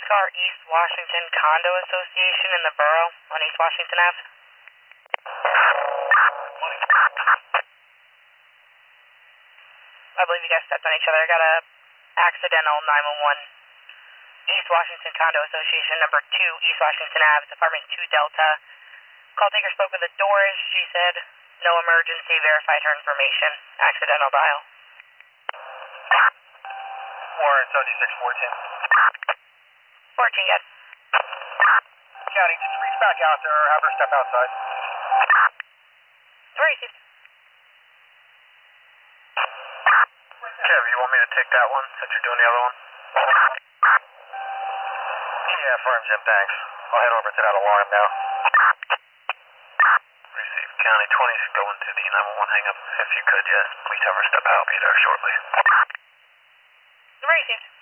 car East Washington Condo Association in the borough on East Washington Ave. I believe you guys stepped on each other. I got a accidental 911. East Washington Condo Association, number 2, East Washington Ave, apartment 2 Delta. Call taker spoke with the doors. She said, no emergency, verified her information. Accidental dial. Warren 7614. 14, yes. County, just reach back out there, have her step outside. Received. Kev, you want me to take that one since you're doing the other one? Yeah, firm, Jim, thanks. I'll head over to that alarm now. Receive. County 20's going to the 911 hang-up. If you could, yes, please have her step out. I'll be there shortly. Received.